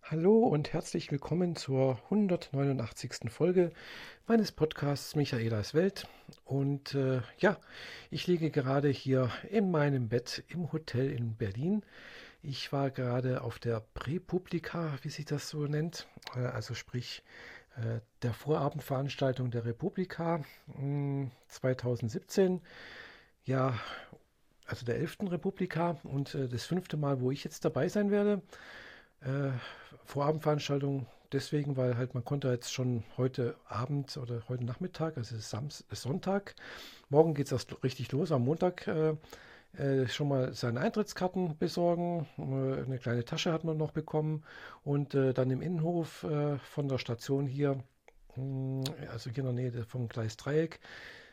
Hallo und herzlich willkommen zur 189. Folge meines Podcasts Michaelas Welt. Und ja, ich liege gerade hier in meinem Bett im Hotel in Berlin. Ich war gerade auf der Präpublica, wie sich das so nennt, also sprich der Vorabendveranstaltung der Republika 2017. Ja, also der 11. Republika und das fünfte Mal, wo ich jetzt dabei sein werde. Äh, Vorabendveranstaltung deswegen, weil halt man konnte jetzt schon heute Abend oder heute Nachmittag, also es ist ist Sonntag, morgen geht es erst richtig los, am Montag schon mal seine Eintrittskarten besorgen. Eine kleine Tasche hat man noch bekommen und dann im Innenhof von der Station hier, also hier in der Nähe vom Gleis Dreieck,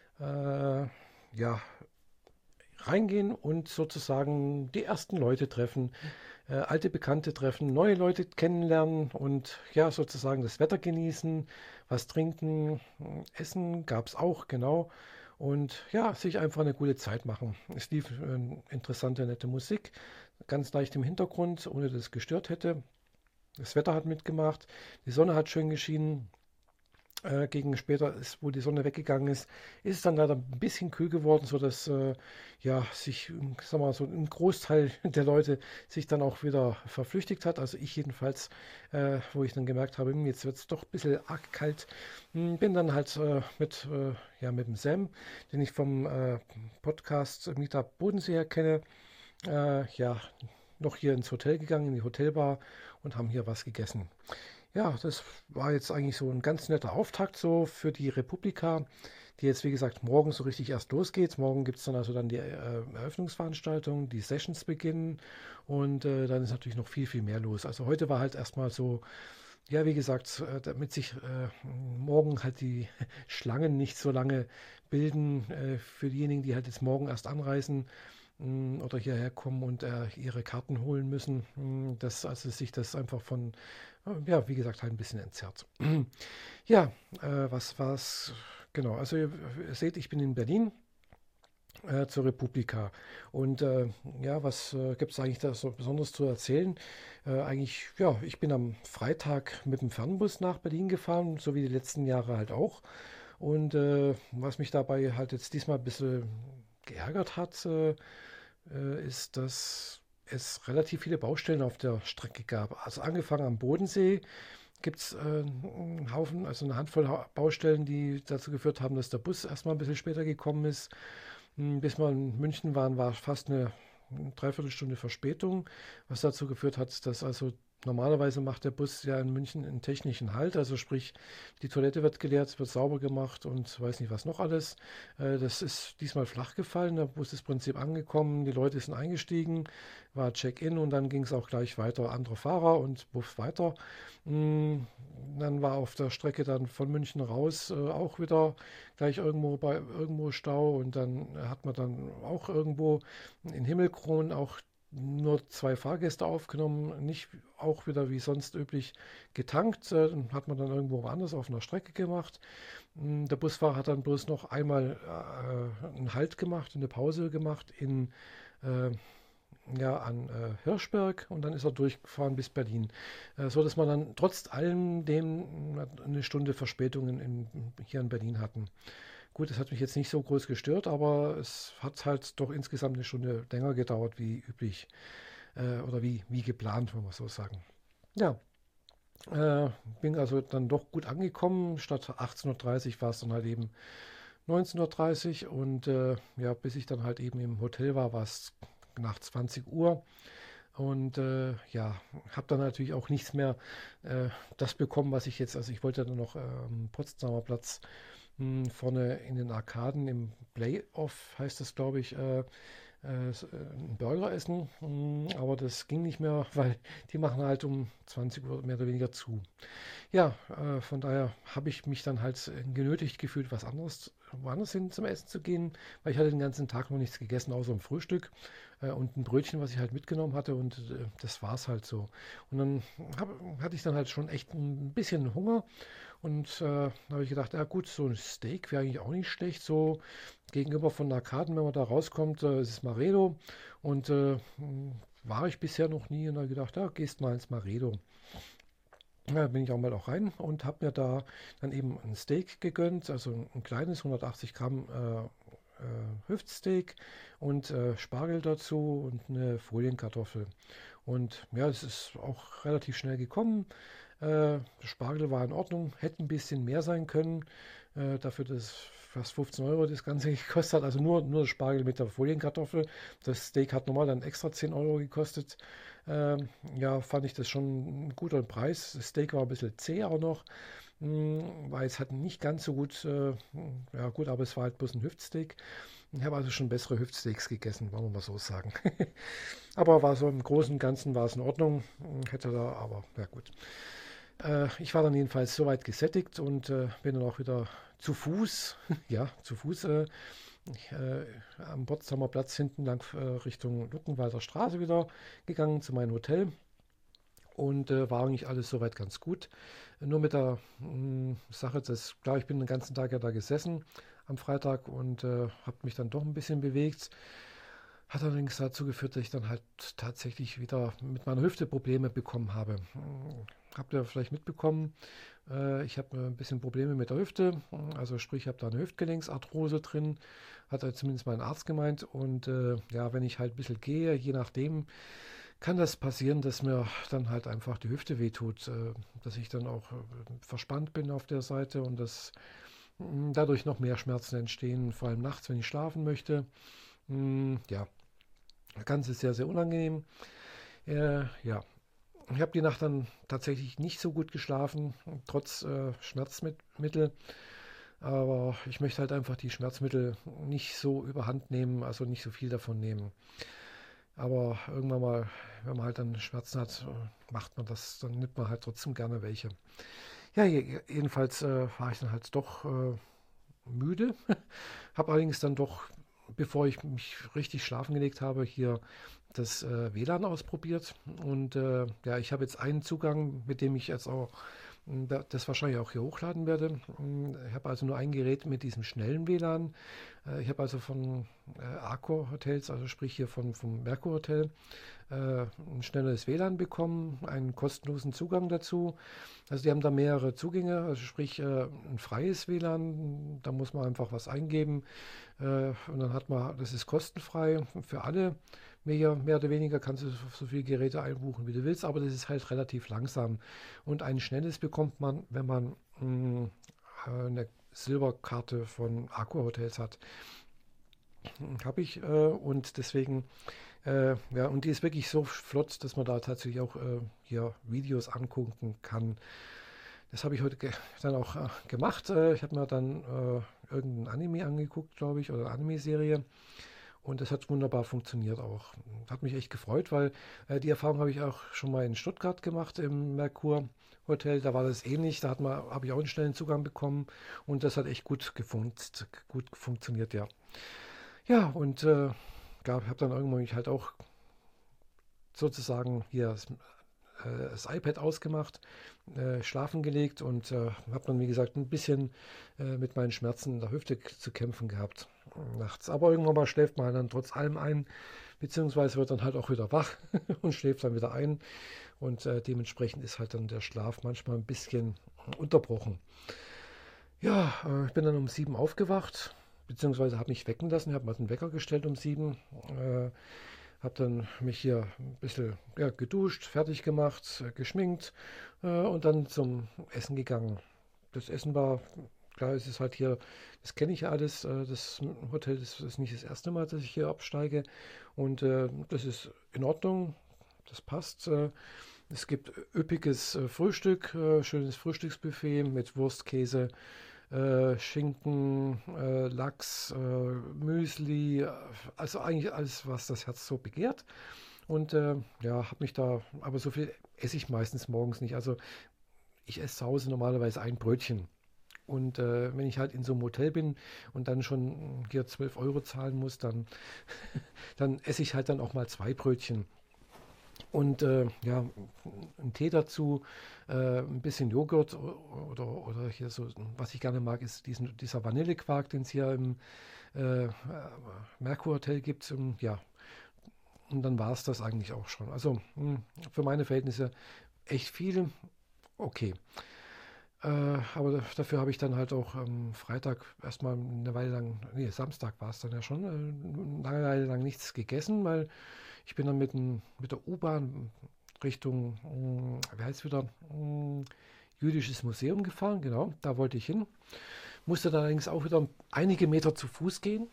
ja, reingehen und sozusagen die ersten Leute treffen, alte Bekannte treffen, neue Leute kennenlernen und ja, sozusagen das Wetter genießen, was trinken, essen gab es auch, genau. Und ja, sich einfach eine gute Zeit machen. Es lief interessante, nette Musik, ganz leicht im Hintergrund, ohne dass es gestört hätte. Das Wetter hat mitgemacht, die Sonne hat schön geschienen. Gegen später, wo die Sonne weggegangen ist, ist es dann leider ein bisschen kühl geworden, sodass ja, sich, sag mal, so ein Großteil der Leute sich dann auch wieder verflüchtigt hat. Also ich jedenfalls, wo ich dann gemerkt habe, jetzt wird es doch ein bisschen arg kalt, bin dann halt ja, mit dem Sam, den ich vom Podcast Meetup Bodensee her kenne, ja, noch hier ins Hotel gegangen, in die Hotelbar und haben hier was gegessen. Ja, das war jetzt eigentlich so ein ganz netter Auftakt so für die Republika, die jetzt wie gesagt morgen so richtig erst losgeht. Morgen gibt es dann also dann die Eröffnungsveranstaltung, die Sessions beginnen und dann ist natürlich noch viel, viel mehr los. Also heute war halt erstmal so, ja, wie gesagt, damit sich morgen halt die Schlangen nicht so lange bilden für diejenigen, die halt jetzt morgen erst anreisen oder hierher kommen und ihre Karten holen müssen, dass also sich das einfach von, ja, wie gesagt, halt ein bisschen entzerrt. Ja, was war's? Genau, also ihr seht, ich bin in Berlin zur Republika. Und ja, was gibt es eigentlich da so Besonderes zu erzählen? Eigentlich, ja, ich bin am Freitag mit dem Fernbus nach Berlin gefahren, so wie die letzten Jahre halt auch. Und was mich dabei halt jetzt diesmal ein bisschen geärgert hat, ist, dass es relativ viele Baustellen auf der Strecke gab. Also angefangen am Bodensee gibt es einen Haufen, also eine Handvoll Baustellen, die dazu geführt haben, dass der Bus erstmal ein bisschen später gekommen ist. Bis wir in München waren, war fast eine Dreiviertelstunde Verspätung, was dazu geführt hat, dass also normalerweise macht der Bus ja in München einen technischen Halt, also sprich, die Toilette wird geleert, wird sauber gemacht und weiß nicht was noch alles. Das ist diesmal flach gefallen, der Bus ist im Prinzip angekommen, die Leute sind eingestiegen, war Check-in und dann ging es auch gleich weiter, andere Fahrer und Buff weiter. Mm, Dann war auf der Strecke dann von München raus auch wieder gleich irgendwo Stau und dann hat man dann auch irgendwo in Himmelkron auch nur zwei Fahrgäste aufgenommen, nicht auch wieder wie sonst üblich getankt, hat man dann irgendwo woanders auf einer Strecke gemacht. Der Busfahrer hat dann bloß noch einmal einen Halt gemacht, eine Pause gemacht äh, ja, an Hirschberg und dann ist er durchgefahren bis Berlin. So dass man dann trotz allem dem eine Stunde Verspätung hier in Berlin hatten. Gut, das hat mich jetzt nicht so groß gestört, aber es hat halt doch insgesamt eine Stunde länger gedauert wie üblich oder wie geplant, wenn wir so sagen. Ja, äh, bin also dann doch gut angekommen. Statt 18:30 Uhr war es dann halt eben 19:30 Uhr und ja, bis ich dann halt eben im Hotel war, war es nach 20 Uhr. Und ja, habe dann natürlich auch nichts mehr das bekommen, was ich jetzt, also ich wollte dann noch am Potsdamer Platz vorne in den Arkaden im Playoff, heißt das, glaube ich, einen Burger essen. Aber das ging nicht mehr, weil die machen halt um 20 Uhr mehr oder weniger zu. Ja, von daher habe ich mich dann halt genötigt gefühlt, woanders hin zum Essen zu gehen, weil ich hatte den ganzen Tag noch nichts gegessen, außer ein Frühstück und ein Brötchen, was ich halt mitgenommen hatte und das war es halt so. Und dann hatte ich dann halt schon echt ein bisschen Hunger und da habe ich gedacht, ja gut, so ein Steak wäre eigentlich auch nicht schlecht, so gegenüber von Arkaden, wenn man da rauskommt, ist es Maredo und war ich bisher noch nie und da gedacht, ja, gehst mal ins Maredo. Ja, bin ich auch mal auch rein und habe mir da dann eben ein Steak gegönnt, also ein kleines 180 Gramm Hüftsteak und Spargel dazu und eine Folienkartoffel. Und ja, es ist auch relativ schnell gekommen. Der Spargel war in Ordnung, hätte ein bisschen mehr sein können, dafür, dass fast 15 Euro das Ganze gekostet hat. Also nur der Spargel mit der Folienkartoffel. Das Steak hat normal dann extra 10 Euro gekostet. Ja, fand ich das schon ein guter Preis. Das Steak war ein bisschen zäh auch noch, war jetzt halt nicht ganz so gut. Ja, gut, aber es war halt bloß ein Hüftsteak. Ich habe also schon bessere Hüftsteaks gegessen, wollen wir mal so sagen. Aber war so im Großen und Ganzen war es in Ordnung. Hätte da, aber ja gut. Ich war dann jedenfalls soweit gesättigt und bin dann auch wieder zu Fuß, ja, zu Fuß am Potsdamer Platz hinten lang Richtung Luckenwalder Straße wieder gegangen zu meinem Hotel und war eigentlich alles soweit ganz gut. Nur mit der Sache, dass, klar, ich bin den ganzen Tag ja da gesessen am Freitag und habe mich dann doch ein bisschen bewegt. Hat allerdings dazu geführt, dass ich dann halt tatsächlich wieder mit meiner Hüfte Probleme bekommen habe. Habt ihr vielleicht mitbekommen, ich habe ein bisschen Probleme mit der Hüfte, also sprich, ich habe da eine Hüftgelenksarthrose drin, hat halt zumindest mein Arzt gemeint. Und ja, wenn ich halt ein bisschen gehe, je nachdem, kann das passieren, dass mir dann halt einfach die Hüfte wehtut, dass ich dann auch verspannt bin auf der Seite und dass dadurch noch mehr Schmerzen entstehen, vor allem nachts, wenn ich schlafen möchte. Ja, das Ganze ist sehr, sehr unangenehm. Ja, ich habe die Nacht dann tatsächlich nicht so gut geschlafen, trotz Schmerzmittel. Aber ich möchte halt einfach die Schmerzmittel nicht so überhand nehmen, also nicht so viel davon nehmen. Aber irgendwann mal, wenn man halt dann Schmerzen hat, macht man das, dann nimmt man halt trotzdem gerne welche. Ja, jedenfalls war ich dann halt doch müde. Habe allerdings dann doch, bevor ich mich richtig schlafen gelegt habe, hier das WLAN ausprobiert. Und ja, ich habe jetzt einen Zugang, mit dem ich jetzt auch das wahrscheinlich auch hier hochladen werde. Ich habe also nur ein Gerät mit diesem schnellen WLAN. Ich habe also von Accor Hotels, also sprich hier vom Merkur Hotel, ein schnelles WLAN bekommen, einen kostenlosen Zugang dazu. Also die haben da mehrere Zugänge, also sprich ein freies WLAN, da muss man einfach was eingeben und dann hat man, das ist kostenfrei für alle. Mehr oder weniger kannst du so viele Geräte einbuchen, wie du willst, aber das ist halt relativ langsam. Und ein schnelles bekommt man, wenn man eine Silberkarte von Accor Hotels hat. Habe ich und deswegen, ja, und die ist wirklich so flott, dass man da tatsächlich auch hier Videos angucken kann. Das habe ich heute dann auch gemacht. Ich habe mir dann irgendein Anime angeguckt, glaube ich, oder eine Anime-Serie. Und das hat wunderbar funktioniert auch. Hat mich echt gefreut, weil die Erfahrung habe ich auch schon mal in Stuttgart gemacht im Merkur Hotel. Da war das ähnlich. Da habe ich auch einen schnellen Zugang bekommen und das hat echt gut funktioniert, ja. Ja, und habe dann irgendwann mich halt auch sozusagen hier das iPad ausgemacht, schlafen gelegt und habe dann, wie gesagt, ein bisschen mit meinen Schmerzen in der Hüfte zu kämpfen gehabt nachts. Aber irgendwann mal schläft man dann trotz allem ein, beziehungsweise wird dann halt auch wieder wach und schläft dann wieder ein. Und dementsprechend ist halt dann der Schlaf manchmal ein bisschen unterbrochen. Ja, ich bin dann um 7 aufgewacht, beziehungsweise habe mich wecken lassen. Ich habe mal den Wecker gestellt um 7. Habe dann mich hier ein bisschen ja, geduscht, fertig gemacht, geschminkt und dann zum Essen gegangen. Das Essen war, klar, es ist halt hier, das kenne ich ja alles. Das Hotel, das ist nicht das erste Mal, dass ich hier absteige. Und das ist in Ordnung, das passt. Es gibt üppiges Frühstück, schönes Frühstücksbuffet mit Wurst, Käse, Schinken, Lachs, Müsli, also eigentlich alles, was das Herz so begehrt. Und ja, habe mich da, aber so viel esse ich meistens morgens nicht. Also ich esse zu Hause normalerweise ein Brötchen. Und wenn ich halt in so einem Hotel bin und dann schon hier 12 Euro zahlen muss, dann esse ich halt dann auch mal zwei Brötchen. Und ja, ein Tee dazu, ein bisschen Joghurt oder hier so, was ich gerne mag, ist dieser Vanillequark, den es hier im äh, Merkur Hotel gibt. Ja, und dann war es das eigentlich auch schon. Also für meine Verhältnisse echt viel. Okay. Aber dafür habe ich dann halt auch Freitag erstmal eine Weile lang, nee, Samstag war es dann ja schon, eine Weile lang nichts gegessen, weil ich bin dann mit der U-Bahn Richtung, wie heißt es wieder, Jüdisches Museum gefahren, genau, da wollte ich hin. Musste dann allerdings auch wieder einige Meter zu Fuß gehen.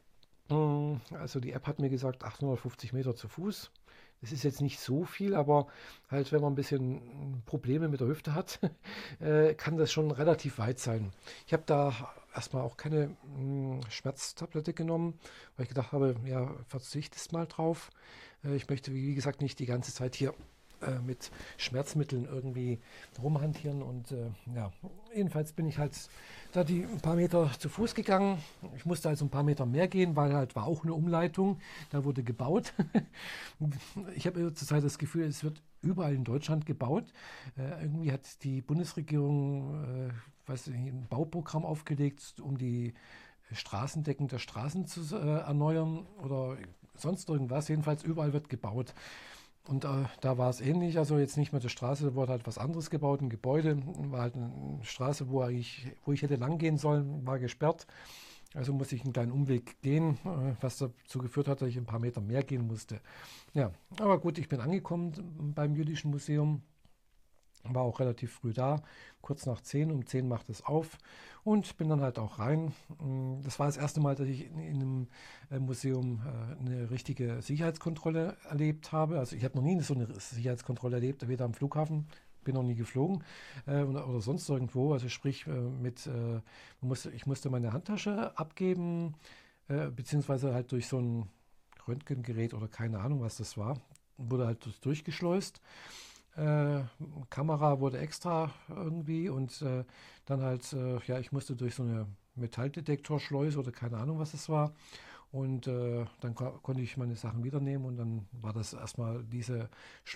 Also die App hat mir gesagt 850 Meter zu Fuß. Das ist jetzt nicht so viel, aber halt, wenn man ein bisschen Probleme mit der Hüfte hat, kann das schon relativ weit sein. Ich habe da erstmal auch keine Schmerztablette genommen, weil ich gedacht habe, ja, verzichtest mal drauf. Ich möchte, wie gesagt, nicht die ganze Zeit hier mit Schmerzmitteln irgendwie rumhantieren und ja, jedenfalls bin ich halt da die ein paar Meter zu Fuß gegangen. Ich musste also ein paar Meter mehr gehen, weil halt war auch eine Umleitung, da wurde gebaut. Ich habe zurzeit das Gefühl, es wird überall in Deutschland gebaut. Irgendwie hat die Bundesregierung weiß nicht, ein Bauprogramm aufgelegt, um die Straßendecken der Straßen zu erneuern oder sonst irgendwas. Jedenfalls überall wird gebaut. Und da war es ähnlich, also jetzt nicht mehr die Straße, da wurde halt was anderes gebaut, ein Gebäude, war halt eine Straße, wo ich hätte lang gehen sollen, war gesperrt. Also musste ich einen kleinen Umweg gehen, was dazu geführt hat, dass ich ein paar Meter mehr gehen musste. Ja, aber gut, ich bin angekommen beim Jüdischen Museum, war auch relativ früh da, kurz nach 10, um 10 macht es auf und bin dann halt auch rein. Das war das erste Mal, dass ich in einem Museum eine richtige Sicherheitskontrolle erlebt habe. Also ich habe noch nie so eine Sicherheitskontrolle erlebt, weder am Flughafen, bin noch nie geflogen oder sonst irgendwo. Also sprich, ich musste meine Handtasche abgeben, beziehungsweise halt durch so ein Röntgengerät oder keine Ahnung, was das war, wurde halt durchgeschleust. Äh, Kamera wurde extra irgendwie und dann halt, ja, ich musste durch so eine Metalldetektorschleuse oder keine Ahnung, was es war. Und dann konnte ich meine Sachen wiedernehmen und dann war das erstmal diese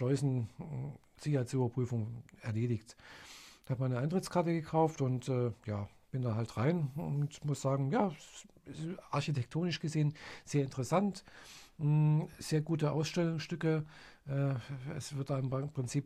Schleusen-Sicherheitsüberprüfung erledigt. Ich habe meine Eintrittskarte gekauft und ja, bin da halt rein und muss sagen, ja, architektonisch gesehen sehr interessant. Sehr gute Ausstellungsstücke. Äh, Es wird da im Prinzip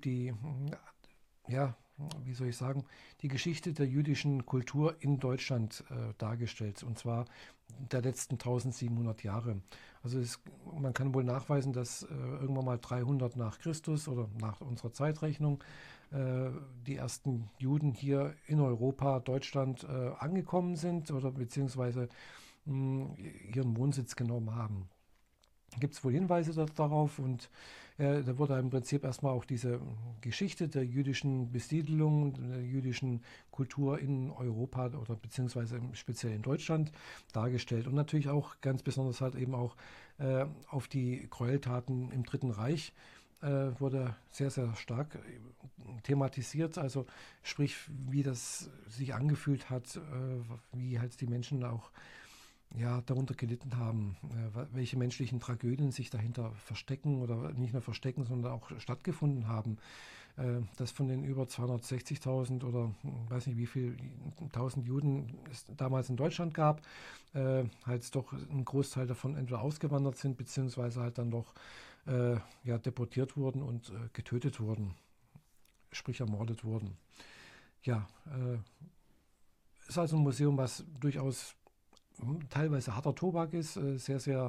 ja, wie soll ich sagen, die Geschichte der jüdischen Kultur in Deutschland dargestellt, und zwar der letzten 1700 Jahre. Also man kann wohl nachweisen, dass irgendwann mal 300 nach Christus oder nach unserer Zeitrechnung die ersten Juden hier in Europa, Deutschland angekommen sind oder beziehungsweise ihren Wohnsitz genommen haben. Gibt es wohl Hinweise darauf und da wurde im Prinzip erstmal auch diese Geschichte der jüdischen Besiedelung, der jüdischen Kultur in Europa oder beziehungsweise speziell in Deutschland dargestellt und natürlich auch ganz besonders halt eben auch auf die Gräueltaten im Dritten Reich wurde sehr, sehr stark thematisiert, also sprich, wie das sich angefühlt hat, wie halt die Menschen auch ja, darunter gelitten haben, welche menschlichen Tragödien sich dahinter verstecken oder nicht nur verstecken, sondern auch stattgefunden haben. Dass von den über 260.000 oder weiß nicht wie viel tausend Juden es damals in Deutschland gab, halt doch ein Großteil davon entweder ausgewandert sind, beziehungsweise halt dann doch ja, deportiert wurden und getötet wurden, sprich ermordet wurden. Ja, ist also ein Museum, was durchaus teilweise harter Tobak ist, sehr, sehr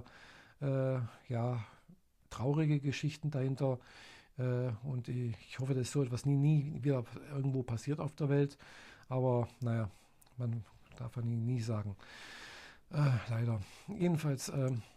ja, traurige Geschichten dahinter. Und ich hoffe, dass so etwas nie wieder irgendwo passiert auf der Welt. Aber naja, man darf ja nie sagen. Leider. Jedenfalls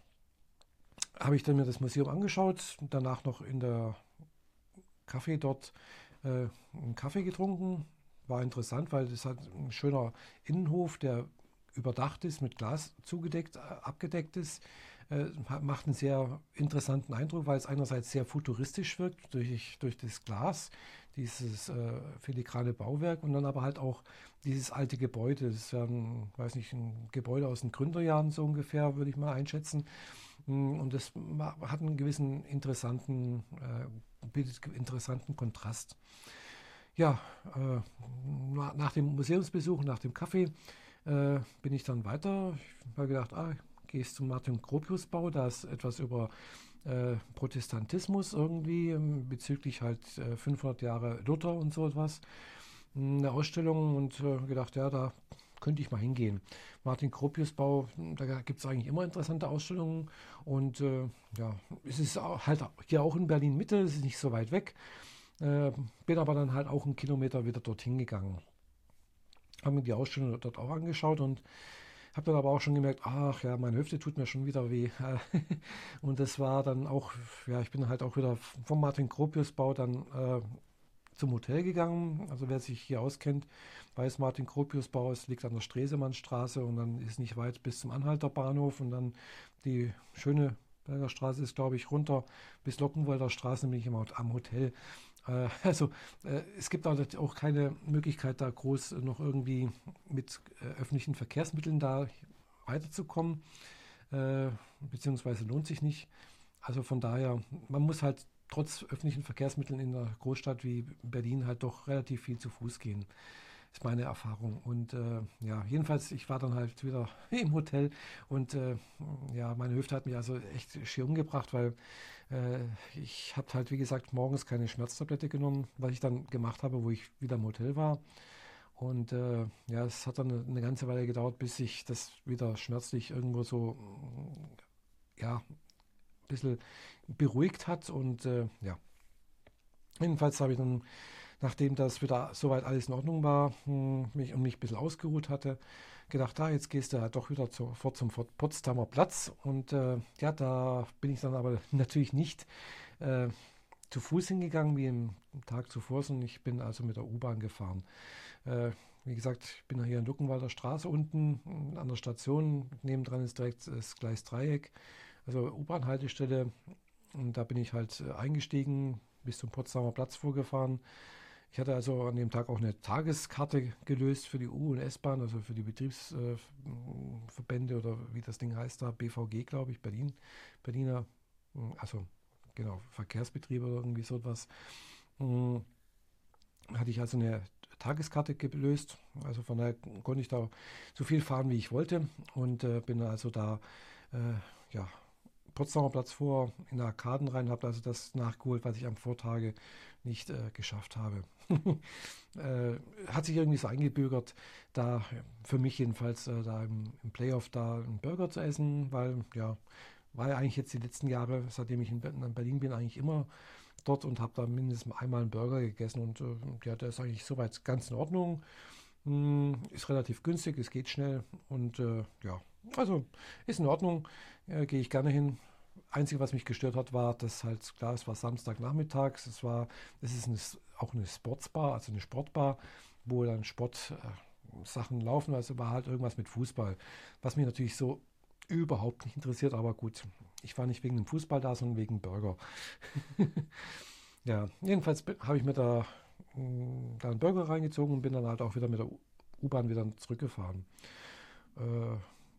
habe ich dann mir das Museum angeschaut, danach noch in der Café dort einen Kaffee getrunken. War interessant, weil das hat ein schöner Innenhof, der überdacht ist, mit Glas zugedeckt, abgedeckt ist. Macht einen sehr interessanten Eindruck, weil es einerseits sehr futuristisch wirkt durch das Glas, dieses filigrane Bauwerk und dann aber halt auch dieses alte Gebäude. Das ist ja ein, weiß nicht, ein Gebäude aus den Gründerjahren so ungefähr, würde ich mal einschätzen. Und das hat einen gewissen bildet interessanten Kontrast. Ja, nach dem Museumsbesuch, nach dem Kaffee, bin ich dann weiter. Ich habe gedacht, gehst zum Martin Gropius Bau, da ist etwas über Protestantismus irgendwie, bezüglich halt 500 Jahre Luther und so etwas. Eine Ausstellung und gedacht, ja, da könnte ich mal hingehen. Martin Gropius Bau, da gibt es eigentlich immer interessante Ausstellungen und ja, es ist halt hier auch in Berlin Mitte, es ist nicht so weit weg. Bin aber dann halt auch einen Kilometer wieder dorthin gegangen. Habe mir die Ausstellung dort auch angeschaut und habe dann aber auch schon gemerkt, ach ja, meine Hüfte tut mir schon wieder weh. Und das war dann auch, ja, ich bin halt auch wieder vom Martin Gropius Bau dann zum Hotel gegangen. Also wer sich hier auskennt, weiß, Martin Gropius Bau, es liegt an der Stresemannstraße und dann ist nicht weit bis zum Anhalter Bahnhof und dann die schöne Berger Straße ist, glaube ich, runter bis Lockenwalder Straße, bin ich immer am Hotel. Also es gibt auch keine Möglichkeit, da groß noch irgendwie mit öffentlichen Verkehrsmitteln da weiterzukommen, beziehungsweise lohnt sich nicht. Also von daher, man muss halt trotz öffentlichen Verkehrsmitteln in einer Großstadt wie Berlin halt doch relativ viel zu Fuß gehen. Ist meine Erfahrung. Und ja, jedenfalls, ich war dann halt wieder im Hotel und ja, meine Hüfte hat mich also echt schier umgebracht, weil ich habe halt, wie gesagt, morgens keine Schmerztablette genommen, was ich dann gemacht habe, wo ich wieder im Hotel war. Und ja, es hat dann eine ganze Weile gedauert, bis sich das wieder schmerzlich irgendwo so, ja, ein bisschen beruhigt hat. Und ja, jedenfalls habe ich dann, nachdem das wieder soweit alles in Ordnung war, mich ein bisschen ausgeruht hatte, gedacht, jetzt gehst du halt doch wieder sofort zum Potsdamer Platz. Und ja, da bin ich dann aber natürlich nicht äh, zu Fuß hingegangen wie am Tag zuvor, sondern ich bin also mit der U-Bahn gefahren. Äh, Wie gesagt, ich bin hier in Luckenwalder Straße unten an der Station. Nebendran ist direkt das Gleis Dreieck, also U-Bahn-Haltestelle. Und da bin ich halt eingestiegen, bis zum Potsdamer Platz vorgefahren. Ich hatte also an dem Tag auch eine Tageskarte gelöst für die U- und S-Bahn, also für die Betriebsverbände oder wie das Ding heißt da, BVG, glaube ich, Berliner, also genau, Verkehrsbetriebe oder irgendwie so etwas. Hm, Hatte ich also eine Tageskarte gelöst. Also von daher konnte ich da so viel fahren, wie ich wollte und bin also da, äh, ja, Potsdamer Platz vor in der Arkaden rein, habe also das nachgeholt, was ich am Vortage nicht geschafft habe. Hat sich irgendwie so eingebürgert, da für mich jedenfalls da im Playoff da einen Burger zu essen, weil ja, war ja eigentlich jetzt die letzten Jahre, seitdem ich in Berlin bin, eigentlich immer dort und habe da mindestens einmal einen Burger gegessen und ja, der ist eigentlich soweit ganz in Ordnung. Ist relativ günstig, es geht schnell und ja, also ist in Ordnung, gehe ich gerne hin. Einzige, was mich gestört hat, war, dass halt klar, es war Samstagnachmittags, es ist auch eine Sportsbar, also eine Sportbar, wo dann Sportsachen laufen, also war halt irgendwas mit Fußball, was mich natürlich so überhaupt nicht interessiert, aber gut, ich war nicht wegen dem Fußball da, sondern wegen Burger. Ja, jedenfalls habe ich mir da einen Burger reingezogen und bin dann halt auch wieder mit der U-Bahn wieder zurückgefahren. Äh,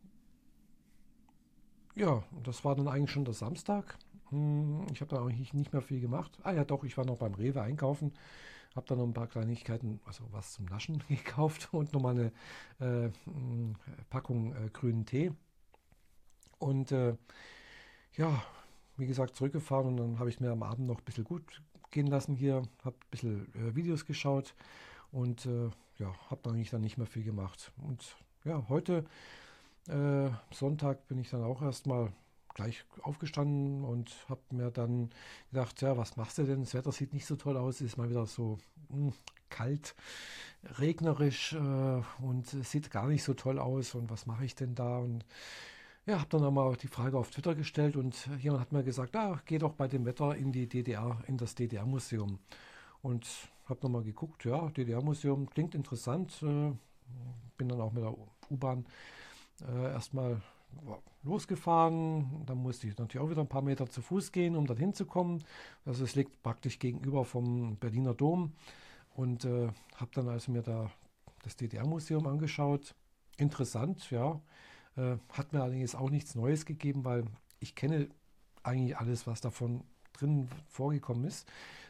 ja, das war dann eigentlich schon der Samstag. Ich habe da eigentlich nicht mehr viel gemacht. Ah ja, doch, ich war noch beim Rewe einkaufen, habe dann noch ein paar Kleinigkeiten, also was zum Naschen gekauft und nochmal eine Packung grünen Tee. Und ja, wie gesagt, zurückgefahren und dann habe ich mir am Abend noch ein bisschen gut gehen lassen hier, habe ein bisschen Videos geschaut und ja, habe eigentlich dann nicht mehr viel gemacht. Und ja, heute, Sonntag, bin ich dann auch erstmal gleich aufgestanden und habe mir dann gedacht, ja, was machst du denn? Das Wetter sieht nicht so toll aus, ist mal wieder so kalt, regnerisch und es sieht gar nicht so toll aus und was mache ich denn da? Und ja, habe dann einmal die Frage auf Twitter gestellt und jemand hat mir gesagt, geh doch bei dem Wetter in die DDR, in das DDR-Museum. Und habe nochmal geguckt, ja, DDR-Museum klingt interessant. Bin dann auch mit der U-Bahn erstmal losgefahren. Dann musste ich natürlich auch wieder ein paar Meter zu Fuß gehen, um dorthin zu kommen. Also es liegt praktisch gegenüber vom Berliner Dom. Und habe dann also mir da das DDR-Museum angeschaut. Interessant, ja. Hat mir allerdings auch nichts Neues gegeben, weil ich kenne eigentlich alles, was davon drin vorgekommen ist.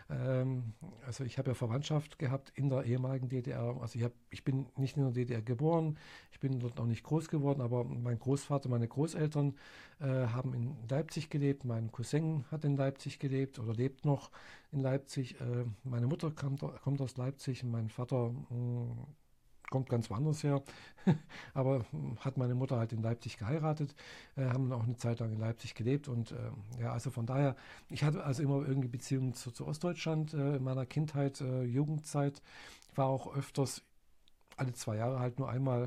Also ich habe ja Verwandtschaft gehabt in der ehemaligen DDR. Also ich bin nicht in der DDR geboren, ich bin dort auch nicht groß geworden, aber mein Großvater, meine Großeltern haben in Leipzig gelebt. Mein Cousin hat in Leipzig gelebt oder lebt noch in Leipzig. Meine Mutter kommt aus Leipzig und mein Vater kommt ganz woanders her, aber hat meine Mutter halt in Leipzig geheiratet, haben auch eine Zeit lang in Leipzig gelebt und ja, also von daher, ich hatte also immer irgendwie Beziehungen zu Ostdeutschland in meiner Kindheit, Jugendzeit. Ich war auch öfters alle 2 Jahre halt nur einmal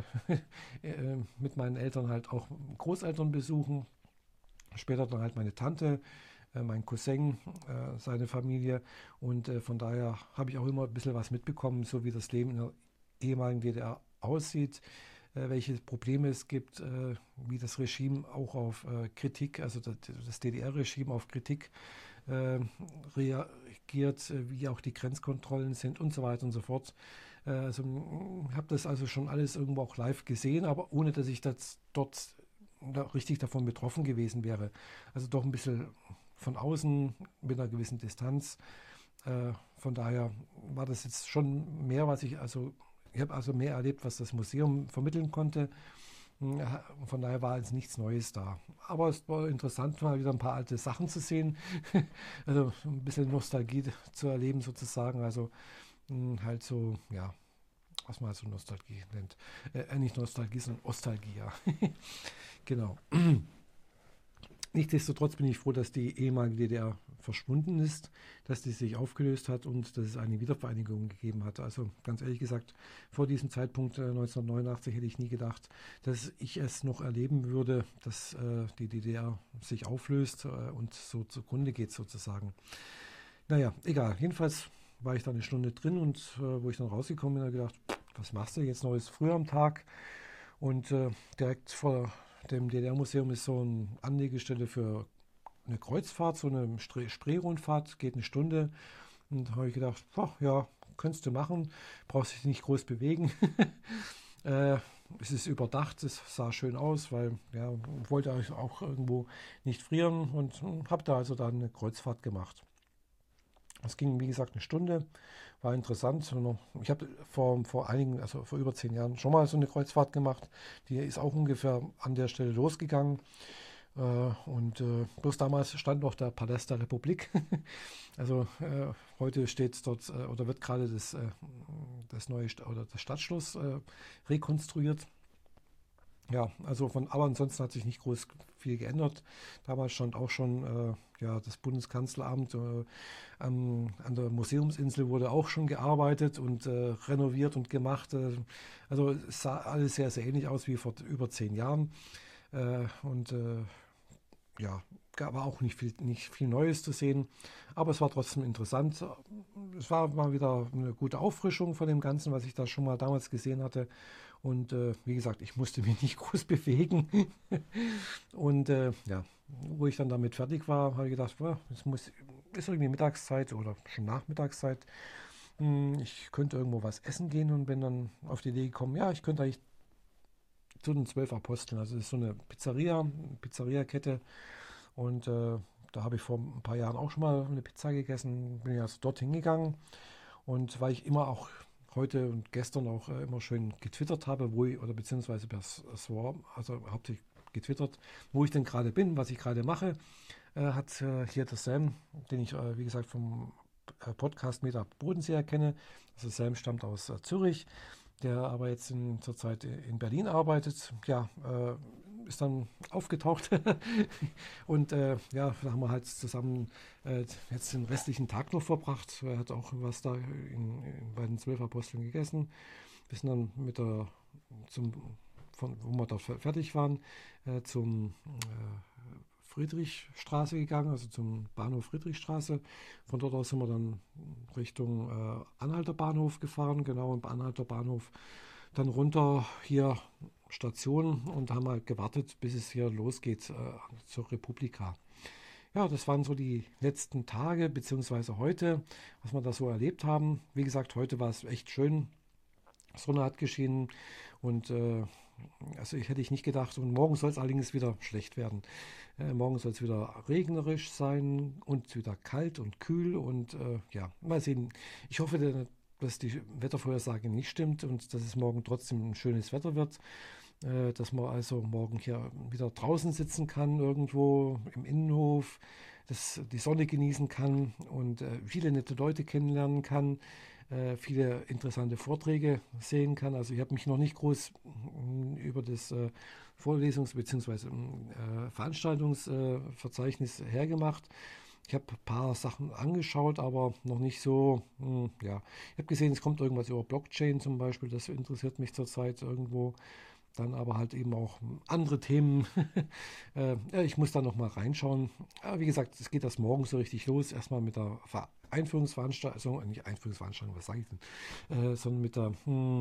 mit meinen Eltern halt auch Großeltern besuchen. Später dann halt meine Tante, mein Cousin, seine Familie und von daher habe ich auch immer ein bisschen was mitbekommen, so wie das Leben in der ehemaligen DDR aussieht, welche Probleme es gibt, wie das Regime auch auf Kritik, also das DDR-Regime auf Kritik äh, reagiert, wie auch die Grenzkontrollen sind und so weiter und so fort. Also habe das also schon alles irgendwo auch live gesehen, aber ohne dass ich das dort richtig davon betroffen gewesen wäre. Also doch ein bisschen von außen mit einer gewissen Distanz. Von daher war das jetzt schon mehr, was ich habe also mehr erlebt, was das Museum vermitteln konnte. Von daher war jetzt nichts Neues da. Aber es war interessant, mal wieder ein paar alte Sachen zu sehen. Also ein bisschen Nostalgie zu erleben sozusagen. Also halt so, ja, was man halt so Nostalgie nennt. Nicht Nostalgie, sondern Ostalgie, ja. Genau. Nichtsdestotrotz bin ich froh, dass die ehemalige DDR verschwunden ist, dass die sich aufgelöst hat und dass es eine Wiedervereinigung gegeben hat. Also ganz ehrlich gesagt, vor diesem Zeitpunkt 1989 hätte ich nie gedacht, dass ich es noch erleben würde, dass die DDR sich auflöst und so zugrunde geht sozusagen. Naja, egal. Jedenfalls war ich da eine Stunde drin und wo ich dann rausgekommen bin, habe ich gedacht, was machst du jetzt Neues früher am Tag? Und direkt vor dem DDR-Museum ist so eine Anlegestelle für eine Kreuzfahrt, so eine Spreerundfahrt, geht eine Stunde. Und da habe ich gedacht, ja, könntest du machen, brauchst dich nicht groß bewegen. äh, Es ist überdacht, es sah schön aus, weil ja, wollte auch irgendwo nicht frieren und habe da also dann eine Kreuzfahrt gemacht. Es ging, wie gesagt, eine Stunde, war interessant. Ich habe also vor über 10 Jahren schon mal so eine Kreuzfahrt gemacht. Die ist auch ungefähr an der Stelle losgegangen. Und bloß damals stand noch der Palast der Republik. Also heute steht dort oder wird gerade das neue oder das Stadtschloss rekonstruiert. Ja, also aber ansonsten hat sich nicht groß viel geändert. Damals stand auch schon ja, das Bundeskanzleramt. An der Museumsinsel wurde auch schon gearbeitet und renoviert und gemacht. Also es sah alles sehr, sehr ähnlich aus wie vor über 10 Jahren. Und ja, gab auch nicht viel Neues zu sehen, aber es war trotzdem interessant. Es war mal wieder eine gute Auffrischung von dem Ganzen, was ich da schon mal damals gesehen hatte. Und wie gesagt, ich musste mich nicht groß bewegen. Und ja, wo ich dann damit fertig war, habe ich gedacht, ist irgendwie Mittagszeit oder schon Nachmittagszeit. Ich könnte irgendwo was essen gehen und bin dann auf die Idee gekommen, ja, ich könnte eigentlich zu den 12 Aposteln. Also das ist so eine Pizzeria-Kette. Und da habe ich vor ein paar Jahren auch schon mal eine Pizza gegessen, bin ja also dorthin gegangen. Und weil ich immer auch heute und gestern auch immer schön getwittert habe, oder beziehungsweise per Swarm, also hauptsächlich getwittert, wo ich denn gerade bin, was ich gerade mache, hat hier der Sam, den ich, wie gesagt, vom Podcast Meter Bodensee kenne. Also Sam stammt aus Zürich, der aber jetzt zurzeit in Berlin arbeitet. Ja, ist dann aufgetaucht und ja, da haben wir halt zusammen jetzt den restlichen Tag noch verbracht. Er hat auch was da bei den 12 Aposteln gegessen. Wir sind dann wo wir da fertig waren, zum Friedrichstraße gegangen, also zum Bahnhof Friedrichstraße. Von dort aus sind wir dann Richtung Anhalter Bahnhof gefahren, genau im Anhalter Bahnhof. Dann runter hier Station und haben halt gewartet, bis es hier losgeht zur Republika. Ja, das waren so die letzten Tage, beziehungsweise heute, was wir da so erlebt haben. Wie gesagt, heute war es echt schön. Sonne hat geschienen und Also hätte ich nicht gedacht. Und morgen soll es allerdings wieder schlecht werden. Morgen soll es wieder regnerisch sein und wieder kalt und kühl. Und ja, mal sehen. Ich hoffe, dass die Wettervorhersage nicht stimmt und dass es morgen trotzdem ein schönes Wetter wird. Dass man also morgen hier wieder draußen sitzen kann, irgendwo im Innenhof, dass die Sonne genießen kann und viele nette Leute kennenlernen kann, viele interessante Vorträge sehen kann. Also ich habe mich noch nicht groß über das Vorlesungs- bzw. Veranstaltungsverzeichnis hergemacht. Ich habe ein paar Sachen angeschaut, aber noch nicht so, ja. Ich habe gesehen, es kommt irgendwas über Blockchain zum Beispiel, das interessiert mich zurzeit irgendwo. Dann aber halt eben auch andere Themen. Ja, ich muss da noch mal reinschauen. Aber wie gesagt, es geht das morgen so richtig los. Erstmal mit der Einführungsveranstaltung, nicht Einführungsveranstaltung, was sage ich denn? Sondern mit der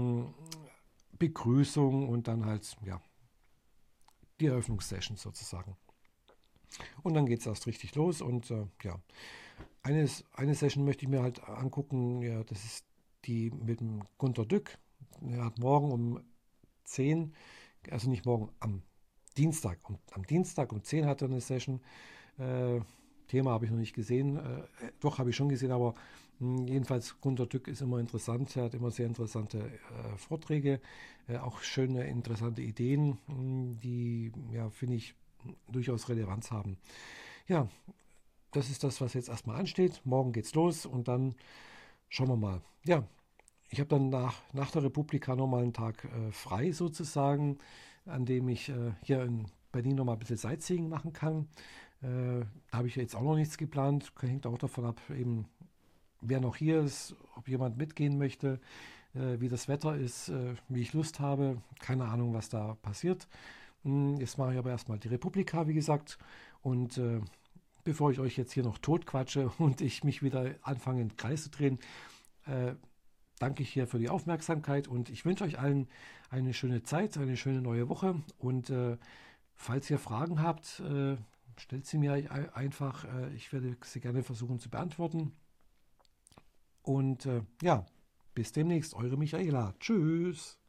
Begrüßung und dann halt, ja, die Eröffnungssession sozusagen. Und dann geht es erst richtig los. Und ja, eine Session möchte ich mir halt angucken. Ja, das ist die mit dem Gunter Dück. Er hat morgen um 10, also nicht morgen, am Dienstag. Am Dienstag um 10 hat er eine Session. Äh, Thema habe ich noch nicht gesehen. Doch, habe ich schon gesehen, aber jedenfalls Gunter Dück ist immer interessant. Er hat immer sehr interessante Vorträge, auch schöne, interessante Ideen, die, ja, finde ich, durchaus Relevanz haben. Ja, das ist das, was jetzt erstmal ansteht. Morgen geht's los und dann schauen wir mal. Ja, ich habe dann nach der Republika nochmal einen Tag frei sozusagen, an dem ich hier in Berlin nochmal ein bisschen Sightseeing machen kann. Da habe ich jetzt auch noch nichts geplant. Hängt auch davon ab, eben wer noch hier ist, ob jemand mitgehen möchte, wie das Wetter ist, wie ich Lust habe. Keine Ahnung, was da passiert. Jetzt mache ich aber erstmal die Republika, wie gesagt. Und bevor ich euch jetzt hier noch totquatsche und ich mich wieder anfange, im Kreis zu drehen, äh, danke ich hier für die Aufmerksamkeit und ich wünsche euch allen eine schöne Zeit, eine schöne neue Woche. Und falls ihr Fragen habt, stellt sie mir einfach. Ich werde sie gerne versuchen zu beantworten. Und ja, bis demnächst, eure Michaela. Tschüss.